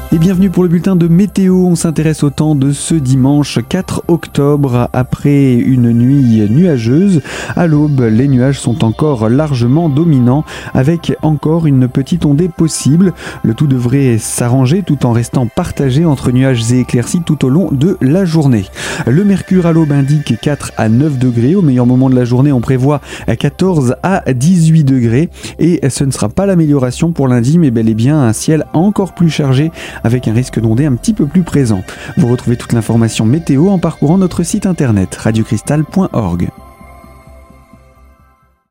Et bienvenue pour le bulletin de météo. On s'intéresse au temps de ce dimanche 4 octobre. Après une nuit nuageuse, à l'aube, les nuages sont encore largement dominants avec encore une petite ondée possible. Le tout devrait s'arranger tout en restant partagé entre nuages et éclaircies tout au long de la journée. Le mercure à l'aube indique 4 à 9 degrés. Au meilleur moment de la journée, on prévoit 14 à 18 degrés. Et ce ne sera pas l'amélioration pour lundi, mais bel et bien un ciel encore plus chargé avec un risque d'ondée un petit peu plus présent. Vous retrouvez toute l'information météo en parcourant notre site internet radiocristal.org.